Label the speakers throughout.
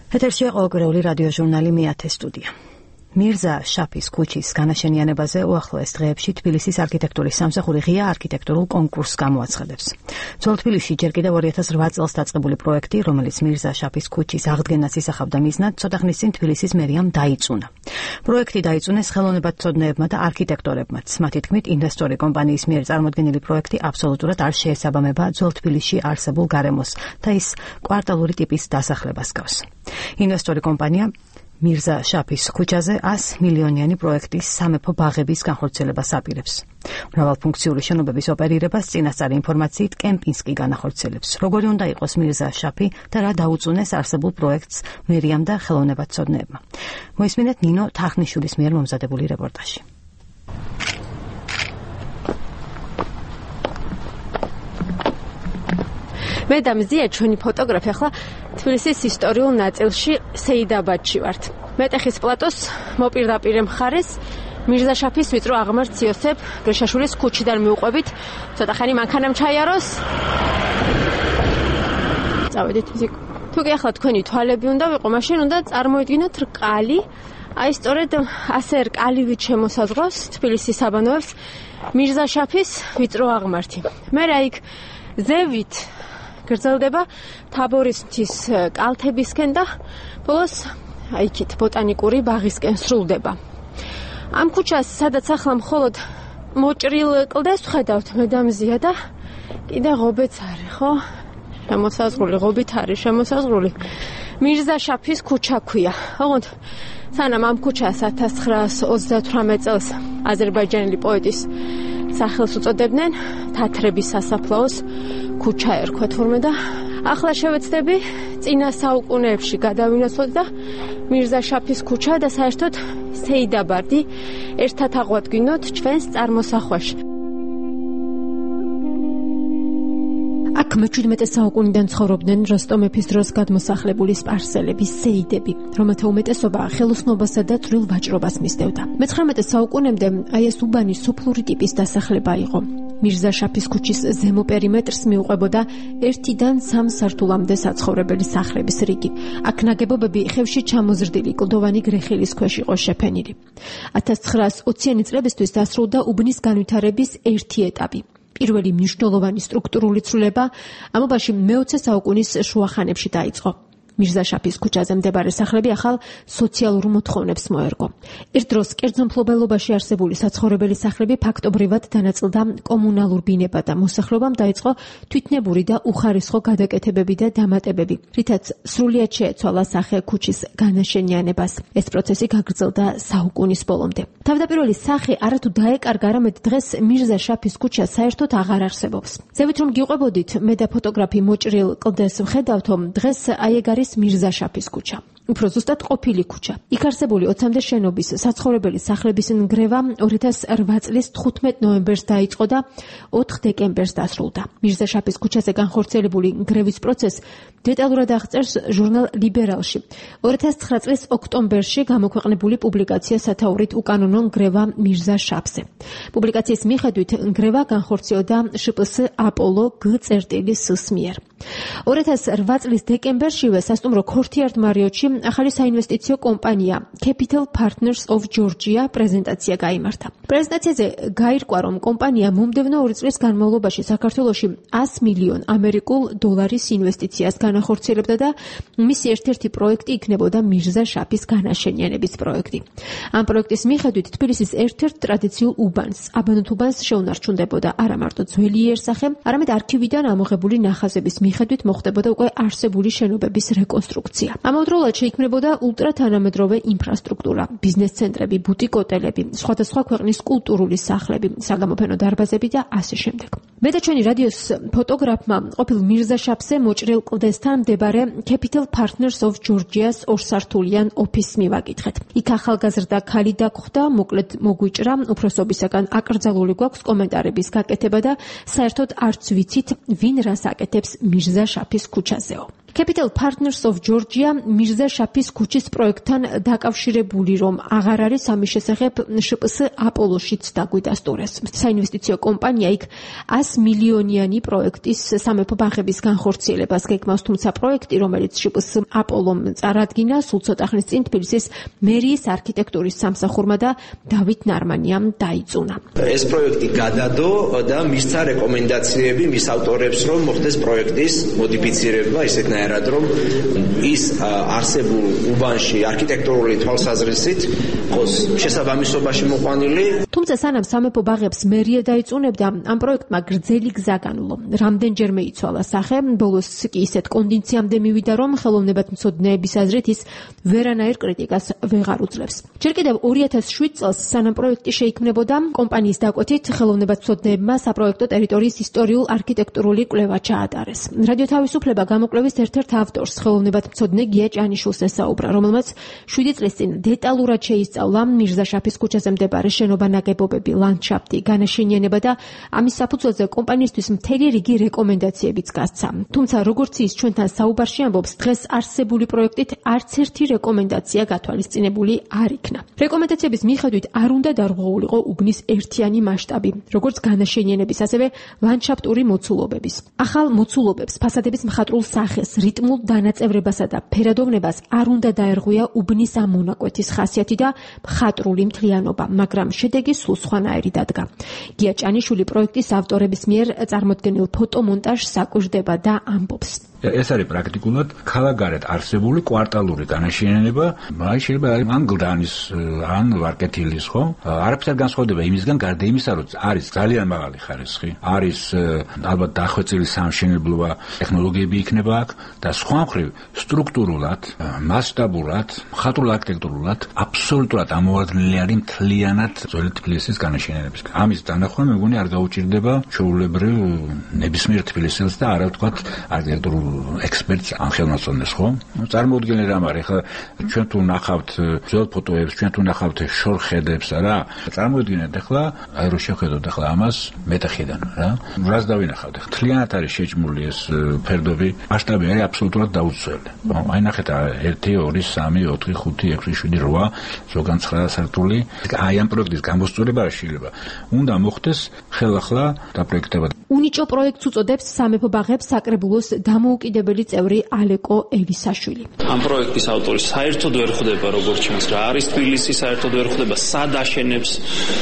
Speaker 1: ეთერშია ყოველკვირეული რადიო ჟურნალი მეათე სტუდია. მირზა შაფის ქუჩის განაშენიანებაზე უახლოეს დღეებში თბილისის არქიტექტურის სამსახური ღია არქიტექტურულ კონკურსს გამოაცხადებს. ძველ თბილისში ჯერ კიდევ 2008 წელს დაწყებული პროექტი, რომელიც მირზა შაფის ქუჩის აღდგენას ისახავდა მიზნად, ცოტა ხნის წინ თბილისის მერიამ დაიწუნა. პროექტი დაიწუნეს ხელოვნებათმცოდნეებმა და არქიტექტორებმაც. მათი თქმით, ინვესტორი კომპანიის მიერ წარმოდგენილი პროექტი აბსოლუტურად არ შეესაბამება ძველ თბილისში არსებულ გარემოს და ის კვარტალური ტიპის დასახლებას გავს. ინვესტორი კომპანია მირზა შაფის ქუჩაზე 100 მილიონიანი პროექტის სამეფო ბაღების განხორციელებას აპირებს. მრავალფუნქციური შენობების ოპერირებას წინასწარი ინფორმაციით კემპინსკი განახორციელებს. როგორი უნდა იყოს მირზა შაფი და რა დაუწუნეს არსებულ პროექტს მერიამ და ხელოვნებათმცოდნეებმა. მოისმინეთ ნინო თახნიშვილის მიერ მომზადებული რეპორტაჟი.
Speaker 2: მე და მზია ჩვენი ფოტოგრაფი ახლა თბილისის ისტორიულ ნაწილში სეიდაბადში ვართ. მეტეხის პლატოს მოპირდაპირე მხარეს მირზა შაფის ვიწრო აღმართს იოსებ გრეშაშვილის ქუჩიდან მივყვებით. ცოტა ხანი მანქანამ ჩაიაროს. წავედით მზიკ. თუ კი ახლა თქვენი თვალები უნდა ვიყო, მაშინ უნდა წარმოიდგინოთ რკალი. აი სწორედ ასე რკალივით შემოსაზღვრავს თბილისის საბანოებს მირზა შაფის ვიწრო აღმართი. მე რა იქ ზევით გრძელდება თაბორის მთის კალთებისკენ და ბოლოს აიქით ბოტანიკური ბაღისკენ სრულდება. ამ ქუჩას, სადაც ახლა მხოლოდ მოჭრილ კლდეს ვხედავთ მე და მზია და კიდე ღობეც არის, ხო? შემოსაზღვრული ღობით არის შემოსაზღვრული. მირზა შაფის ქუჩა ქვია. ოღონდ სანამ ამ ქუჩას 1938 წელს აზერბაიჯანელი პოეტის სახელს უწოდებდნენ, თათრების სასაფლაოს ქუჩა ერქვა თურმე და ახლა შევეცდები წინა საუკუნეებში გადავინაცვლოთ და მირზა შაფის ქუჩა და საერთოდ სეიდაბადი ერთად აღვადგინოთ ჩვენს წარმოსახვაში. აქ მე-17 საუკუნიდან ცხოვრობდნენ როსტომეფის დროს გადმოსახლებული სპარსელები, სეიდები, რომელთა უმეტესობა ხელოსნობასა და წვრილ ვაჭრობას მისდევდა. მე-19 საუკუნემდე აი ეს უბანი სოფლური ტიპის დასახლება იყო. მირზა შაფის ქუჩის ზემო პერიმეტრს მიუყვებოდა 1-დან 3 სართულამდე საცხოვრებელი სახლების რიგი. აქ ნაგებობები ხევში ჩამოზრდილი კლდოვანი გრეხილის ქვეშ იყო შეფენილი. 1920-იანი წლებისთვის დასრულდა უბნის განვითარების ერთი ეტაპი. პირველი მნიშვნელოვანი სტრუქტურული ცვლილება ამობაში მე-20 საუკუნის შუახანებში დაიწყო. მირზა შაფის ქუჩაზე მდებარე სახლები ახალ სოციალურ მოთხოვნებს მოერგო. ერთ დროს კერძო მფლობელობაში არსებული საცხოვრებელი სახლები ფაქტობრივად დანაწილდა კომუნალურ ბინება და მოსახლეობამ დაიწყო თვითნებური და უხარისხო გადაკეთებები და დამატებები, რითაც სრულიად შეეცვალა სახე ქუჩის განაშენიანებას. ეს პროცესი გაგრძელდა საუკუნის ბოლომდე. თავდაპირველი სახე არათუ დაეკარგა, არამედ დღეს მირზა შაფის ქუჩა საერთოდ აღარ არსებობს. ზევით რომ გიყვებოდით, მე და ფოტოგრაფი მოჭრილ კლდეს ვხედავთო, დღეს აი ეგ არის მირზა შაფის ქუჩა. უფრო ზუსტად ყოფილი ქუჩა. იქ არსებული 20-მდე შენობის საცხოვრებელი სახლების ნგრევა 2008 წლის 15 ნოემბერს დაიწყო და 4 დეკემბერს დასრულდა. მირზა შაფის ქუჩაზე განხორციელებული ნგრევის პროცესს დეტალურად აღწერს ჟურნალ ლიბერალში 2009 წლის ოქტომბერში გამოქვეყნებული პუბლიკაცია სათაურით უკანონო ნგრევა მირზა შაფზე. პუბლიკაციის მიხედვით ნგრევა განხორციელდა შპს აპოლო გ.ს მიერ. 2008 წლის დეკემბერშივე სასტუმრო ქორთიარდ მარიოტში ახალი საინვესტიციო კომპანია Capital Partners of Georgia პრეზენტაცია გაიმართა. პრეზენტაციაზე გაირკვა, რომ კომპანია მომდევნო 2 წლის განმავლობაში საქართველოში 100 მილიონ ამერიკულ დოლარის ინვესტიციას განახორციელებდა და მისი ერთ-ერთი პროექტი იქნებოდა მირზა შაფის განაშენიანების პროექტი. ამ პროექტის მიხედვით თბილისის ერთ-ერთ ტრადიციულ უბანს, აბანოთ უბანს შეუნარჩუნდებოდა არა მარტო ძველი იერსახე, არამედ არქივიდან ამოღებული ნახაზების მიხედვით მოხდებოდა უკვე არსებული შენობების რეკონსტრუქცია. ამავდროულად შეიქმნებოდა ულტრათანამედროვე ინფრასტრუქტურა, ბიზნეს ცენტრები, ბუტიკ-ოტელები, სხვადასხვა ქვეყნის კულტურული სახლები, საგამოფენო დარბაზები და ასე შემდეგ. მე და ჩვენი რადიოს ფოტოგრაფმა ყოფილ მირზა შაფზე მოჭრილ კლდესთან მდებარე Capital Partners of Georgia-ს ორსართულიან ოფისს მივაკითხეთ. იქ ახალგაზრდა ქალი დაგხვდა, მოკლედ მოგვიჭრა, უფროსობისაგან აკრძალული გვაქვს კომენტარების გაკეთება და საერთოდ არც ვიცით, ვინ რას აკეთებს მირზა შაფის ქუჩაზეო. Capital Partners of Georgia მირზა შაფის ქუჩის პროექტთან დაკავშირებული, რომ აღარ არის ამის შესახებ შპს აპოლოშიც დაგვიდასტურეს. საინვესტიციო კომპანია იქ 100 მილიონიანი პროექტის სამეფო ბაღების განხორციელებას გეგმავს, თუმცა პროექტი, რომელიც შპს აპოლომ წარადგინა, სულ ცოტა ხნის წინ თბილისის მერიის არქიტექტურის სამსახურმა და დავით ნარმანიამ დაიწუნა.
Speaker 3: ეს პროექტი გადადო და მისცა რეკომენდაციები მის ავტორებს, რომ მოხდეს პროექტის მოდიფიცირება ისეთნაირად, რომ ის არსებულ უბანში არქიტექტურული თვალსაზრისით ყოს შესაბამისობაში მოყვანილი.
Speaker 2: თუმცა სანამ სამეფო ბაღებს მერია დაიწუნებდა, ამ პროექტმა გრძელი გზა განვლო. რამდენჯერმე იცვალა სახე, ბოლოს კი ისეთ კონდიციამდე მივიდა, რომ ხელოვნებათმცოდნეების აზრით ის ვერანაირ კრიტიკას ვეღარ უძლებს. ჯერ კიდევ 2007 წელს, სანამ პროექტი შეიქმნებოდა, კომპანიის დაკვეთით ხელოვნებათმცოდნეებმა საპროექტო ტერიტორიის ისტორიულ არქიტექტურული კვლევა ჩაატარეს. რადიო თავისუფლება გამოკვლევის ერთ-ერთ ავტორს, ხელოვნებათმცოდნე გია ჭანიშვილს ესაუბრა, რომელმაც 7 წლის წინ დეტალურად შეისწავლა მირზა შაფის ქუჩაზე მდებარე შენობა, ნაგებობები, ლანდშაფტი, განაშენიანება და ამის საფუძველზე კომპანიისთვის მთელი რიგი რეკომენდაციებიც გასცა. თუმცა როგორც ის ჩვენთან საუბარში ამბობს, დღეს არსებული პროექტით არც ერთი რეკომენდაცია გათვალისწინებული არ იქნა. რეკომენდაციების მიხედვით არ უნდა დარღვეულიყო უბნის ერთიანი მასშტაბი, როგორც განაშენიანების, ასევე ლანდშაფტური მოცულობების. ახალ მოცულობებს, ფასადების მხატვრულ სახეს, რიტმულ დანაწევრებასა და ფერადოვნებას არ უნდა დაერღვია უბნის ამ მონაკვეთის ხასიათი და მხატვრული მთლიანობა, მაგრამ შედეგი სულ სხვანაირი დადგა. გია ჭანიშვილი პროექტის ავტორების მიერ წარმოდგენილ ფოტომონტაჟს აკვირდება და ამბობს.
Speaker 4: ეს არის პრაქტიკულად ქალაქგარეთ არსებული კვარტალური განაშენიანება, აი შეიძლება ან გლდანის, ან ვარკეთილის, ხო? არაფერ განსხვავდება იმისგან, გარდა იმისა, რომ არის ძალიან მაღალი ხარისხი, არის ალბათ დახვეწილი სამშენებლობა, ტექნოლოგიები იქნება აქ და სხვა მხრივ სტრუქტურულად, მასშტაბურად, მხატვრულ არქიტექტურულად აბსოლუტურად ამოვარდნილი არის მთლიანად ძველი თბილისის განაშენიანების. ამის დანახვა მე მგონი არ გაუჭირდება ჩვეულებრივ ნებისმიერ თბილისელს და არა ვთქვათ არქიტექტურულ ექსპერტს ან ხელმძღვანელს, ხო? წარმოუდგენელი რამ არის, ხა ჩვენ თუ ნახავთ ძველ ფოტოებს, ჩვენ თუ ნახავთ შორხედებს, რა? წარმოუდგენთ ახლა, აი რო შევხედოთ ახლა ამას მეტეხიდან, რა? რას დავინახავთ? მთლიანად არის შეჭმული ეს ფერდობი, მასშტაბი არის აბსოლუტურად დაუცველი. აი ნახეთ 1 2 3 4 5 6 7 8 ზოგან 9 სართული. აი ამ პროექტის გამოსწორება არ შეიძლება. უნდა მოხდეს ხელახლა დაპროექტება.
Speaker 2: უნიჭო პროექტს უწოდებს სამეფო ბაღებს საკრებულოს დამოუკიდებელი წევრი ალეკო ელისაშვილი.
Speaker 5: ამ პროექტის ავტორი საერთოდ ვერ ხვდება, როგორც ჩანს, რა არის თბილისი, საერთოდ ვერ ხვდება, სად აშენებს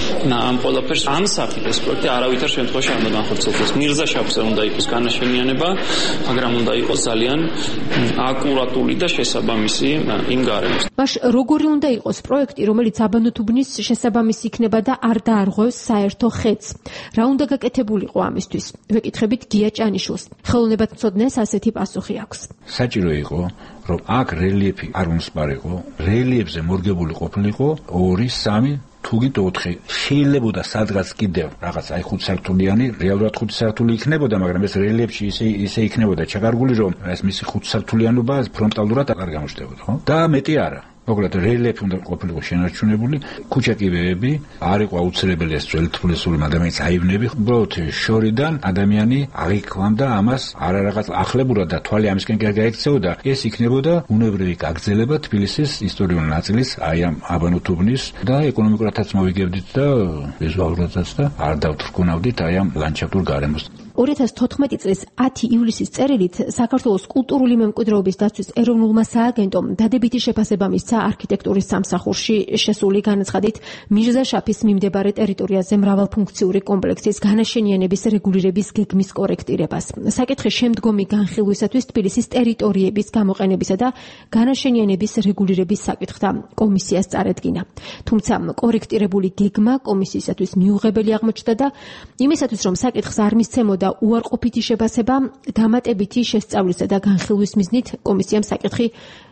Speaker 5: ამ ყველაფერს. ამ სახით ეს პროექტი არავითარ შემთხვევაში არ უნდა განხორციელდეს. მირზა შაფზე უნდა იყოს განაშენიანება, მაგრამ უნდა იყოს ძალიან აკურატული და შესაბამისი იმ გარემოს.
Speaker 2: მაშ როგორი უნდა იყოს პროექტი, რომელიც აბანო თუბნის შესაბამისი იქნება და არ დაარღვევს საერთო ხედს? რა უნდა გაკეთებულიყო ამისთვის? ვეკითხებით გია ჭანიშვილს. ხელოვნებათმცოდნეს ასეთი პასუხი აქვს.
Speaker 4: საჭირო იყო, რომ აქ რელიეფი არ უმსპარიყო, რელიეფზე მორგებული ყოფილიყო 2 3 თუგი 4. შეიძლებოდა სადღაც კიდევ რაღაც აი 5 სართულიანი, რეალურად 5 სართული იქნებოდა, მაგრამ ეს რელიეფში ისე იქნებოდა ჩაგარგული, რომ ეს მისი 5 სართულიანობა ფრონტალურად არ გამოჩნდებოდა, ხო? და მეტი არა. მოკლედ რელიეფი უნდა ყოფილიყო შენარჩუნებული, ქუჩაკიბეები, არ იყო აუცილებელი ეს ძველი თბილისური ადამიანის აივნები, უბრალოდ შორიდან ადამიანი აღიქვამდა ამას არა რაღაც ახლებურად და თვალი ამისკენ კი არ გაიქცეოდა, ეს იქნებოდა უნებრივი გაგრძელება თბილისის ისტორიული ნაწილის, აი ამ აბანო თუბნის და ეკონომიკურადაც მოვიგებდით და ვიზუალურადაც და არ დავთრგუნავდით აი ამ ლანდშაფტურ გარემოს.
Speaker 2: 2014 წლის 10 ივლისის წერილით საქართველოს კულტურული მემკვიდრეობის დაცვის ეროვნულმა სააგენტომ დადებითი შეფასება მისცა არქიტექტურის სამსახურში შესული განაცხადით მირზა შაფის მიმდებარე ტერიტორიაზე მრავალფუნქციური კომპლექსის განაშენიანების რეგულირების გეგმის კორექტირებას. საკითხი შემდგომი განხილვისათვის თბილისის ტერიტორიების გამოყენებისა და განაშენიანების რეგულირების საკითხთა კომისიას წარედგინა. თუმცა კორექტირებული გეგმა კომისიისათვის მიუღებელი აღმოჩნდა და იმისათვის რომ საკითხს არ მისცემოდა უარყოფითი შეფასება, დამატებითი შესწავლისა და განხილვის მიზნით კომისიამ საკითხი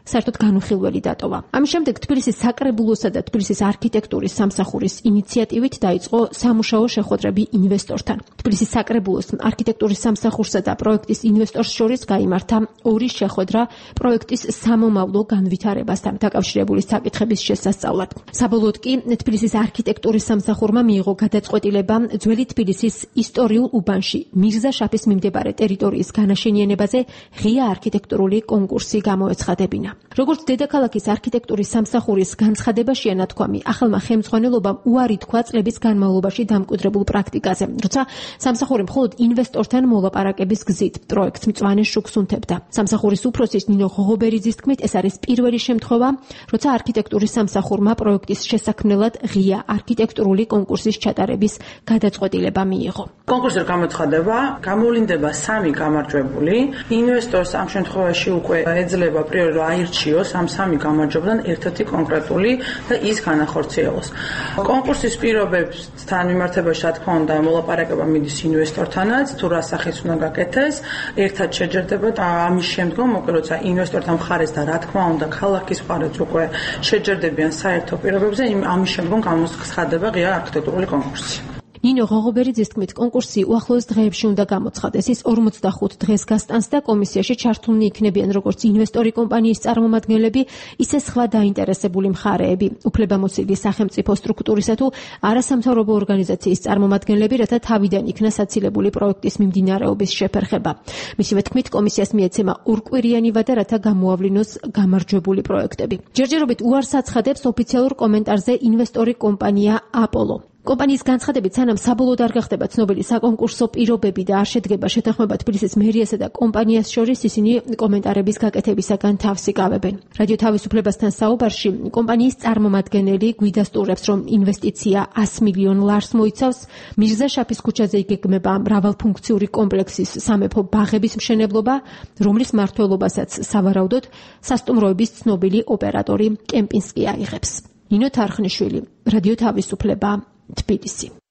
Speaker 2: საერთოდ განუხილველი დატოვა. ამის შემდეგ თბილისის საკრებულოსა და თბილისის არქიტექტურის სამსახურის ინიციატივით დაიწყო სამუშაო შეხვედრები ინვესტორთან. თბილისის საკრებულოს არქიტექტურის სამსახურსა და პროექტის ინვესტორს შორის გაიმართა ორი შეხვედრა პროექტის სამომავლო განვითარებასთან დაკავშირებული საკითხების შესასწავლად. საბოლოოდ კი თბილისის არქიტექტურის სამსახურმა მიიღო გადაწყვეტილება ძველი თბილისის ისტორიულ უბანში მირზა შაფის მიმდებარე ტერიტორიის განაშენიანებაზე ღია არქიტექტურული კონკურსი გამოეცხადებინა. როგორც დედაქალაქის არქიტექტურის სამსახურის განცხადებაშია ნათქვამი, ახალმა ხელმძღვანელობამ უარი თქვა წლების განმავლობაში დამკვიდრებულ პრაქტიკაზე, როცა სამსახური მხოლოდ ინვესტორთან მოლაპარაკების გზით პროექტს მწვანე შუქს უნთებდა. სამსახურის უფროსის ნინო ღოღობერიძის თქმით, ეს არის პირველი შემთხვევა, როცა არქიტექტურის სამსახურმა პროექტის შესაქმნელად ღია არქიტექტურული კონკურსის ჩატარების გადაწყვეტილება მიიღო.
Speaker 6: კონკურსი გამოცხადება, გამოვლინდება 3 გამარჯვებული. ინვესტორს ამ შემთხვევაში უკვე ეძლევა პრიორიტეტი აირჩიოს ამ 3 გამარჯვებიდან ერთ-ერთი კონკრეტული და ის განახორციელოს. კონკურსის პირობებთან მიმართებაში, რა თქმა უნდა, მოლაპარაკება მიდის ინვესტორთანაც, თუ რა სახის უნდა გაკეთდეს, ერთად შეჯერდება და ამის შემდგომ, როცა ინვესტორთა მხარეს და რა თქმა უნდა, ქალაქის მხარეს უკვე შეჯერდებიან საერთო პირობებზე, ამის შემდგომ გამოცხადება ღია არქიტექტურული კონკურსი.
Speaker 2: ნინო ღოღობერიძის თქმით, კონკურსი უახლოეს დღეებში უნდა გამოცხადეს. ის 45 დღეს გასტანს და კომისიაში ჩართულნი იქნებიან როგორც ინვესტორი კომპანიის წარმომადგენლები, ისე სხვა დაინტერესებული მხარეები, უფლებამოსილი სახელმწიფო სტრუქტურისა თუ არასამთავრობო ორგანიზაციის წარმომადგენლები, რათა თავიდან იქნა საცილებული პროექტის მიმდინარეობის შეფერხება. მისივე თქმით, კომისიას მიეცემა ორკვირიანი ვადა, რათა გამოავლინოს გამარჯვებული პროექტები. ჯერჯერობით უარს აცხადებს ოფიციალურ კომენტარზე ინვესტორი კომპანია აპოლო. კომპანიის განცხადებით, სანამ საბოლოოდ არ გახდება ცნობილი საკონკურსო პირობები და არ შედგება შეთანხმება თბილისის მერიასა და კომპანიას შორის, ისინი კომენტარების გაკეთებისაგან თავს იკავებენ. რადიო თავისუფლებასთან საუბარში კომპანიის წარმომადგენელი გვიდასტურებს, რომ ინვესტიცია 100 მილიონ ლარს მოიცავს. მირზა შაფის ქუჩაზე იგეგმება მრავალფუნქციური კომპლექსის სამეფო ბაღების მშენებლობა, რომლის მმართველობასაც სავარაუდოდ სასტუმროების ცნობილი ოპერატორი კემპინსკი აიღებს. ნინო თარხნიშვილი, რადიო თავისუფლება, თბილისი.